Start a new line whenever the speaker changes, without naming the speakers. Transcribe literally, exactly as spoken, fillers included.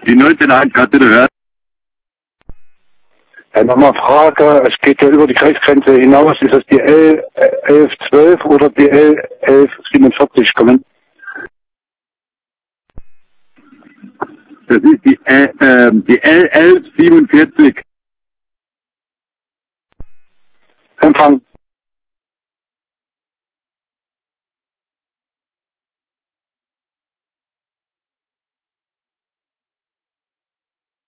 Die neunzehn eins, kannst du hören?
Ja, nochmal Frage, es geht ja über die Kreisgrenze hinaus, ist das die L elf zwölf oder die L elf siebenundvierzig kommen?
Das ist die, äh, äh, die L elf siebenundvierzig.
Empfang.